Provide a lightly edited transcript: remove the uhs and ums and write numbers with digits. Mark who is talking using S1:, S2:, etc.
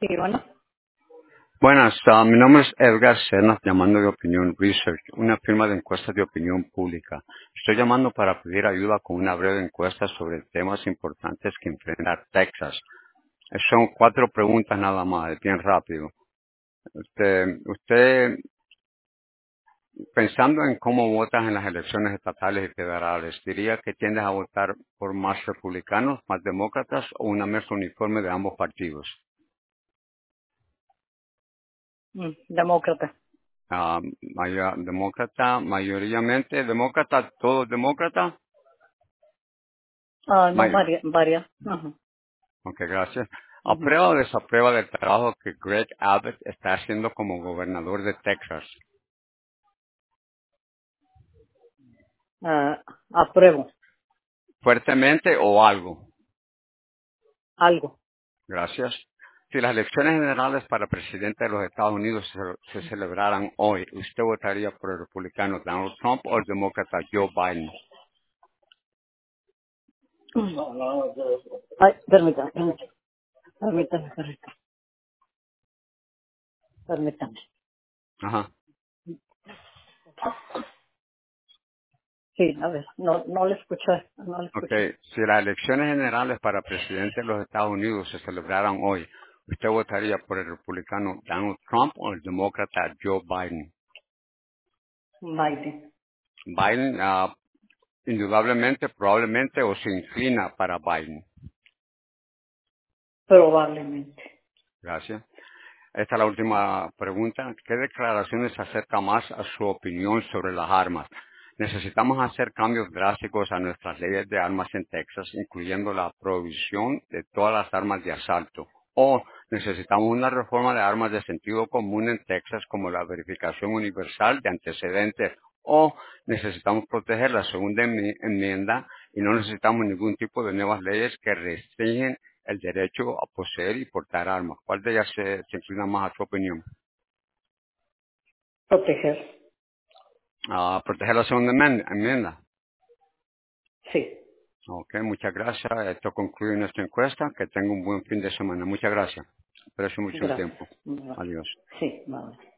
S1: Sí, bueno.
S2: Buenas, mi nombre es Edgar Cernas, llamando de Opinion Research, una firma de encuestas de opinión pública. Estoy llamando para pedir ayuda con una breve encuesta sobre temas importantes que enfrenta Texas. Son 4 preguntas nada más, es bien rápido. Usted, pensando en cómo votas en las elecciones estatales y federales, ¿diría que tiendes a votar por más republicanos, más demócratas o una mezcla uniforme de ambos partidos?
S1: Demócrata.
S2: Demócrata, mayoritariamente demócrata, todos demócratas.
S1: No, varias. Ajá.
S2: Ok, gracias.
S1: Ujú.
S2: ¿Aprueba o desaprueba del trabajo que Greg Abbott está haciendo como gobernador de Texas?
S1: Apruebo.
S2: ¿Fuertemente o algo?
S1: Algo.
S2: Gracias. Si las elecciones generales para presidente de los Estados Unidos se celebraran hoy, ¿usted votaría por el republicano Donald Trump o el demócrata Joe Biden?
S1: Ay, permítame. Permítame.
S2: Ajá.
S1: Sí, a ver, no le escuché, no le
S2: Ok,
S1: escuché.
S2: si las elecciones generales para presidente de los Estados Unidos se celebraran hoy, ¿usted votaría por el republicano Donald Trump o el demócrata Joe Biden?
S1: Biden.
S2: Biden, indudablemente, probablemente o se inclina para Biden.
S1: Probablemente.
S2: Gracias. Esta es la última pregunta. ¿Qué declaraciones se acerca más a su opinión sobre las armas? Necesitamos hacer cambios drásticos a nuestras leyes de armas en Texas, incluyendo la prohibición de todas las armas de asalto. O necesitamos una reforma de armas de sentido común en Texas, como la verificación universal de antecedentes. O necesitamos proteger la segunda enmienda y no necesitamos ningún tipo de nuevas leyes que restringen el derecho a poseer y portar armas. ¿Cuál de ellas se inclina más a su opinión?
S1: Proteger.
S2: Proteger la segunda enmienda.
S1: Sí.
S2: Ok, muchas gracias. Esto concluye nuestra encuesta. Que tenga un buen fin de semana. Muchas gracias. Aprecio mucho el
S1: Gracias.
S2: tiempo.
S1: Vale.
S2: Adiós.
S1: Sí, vale.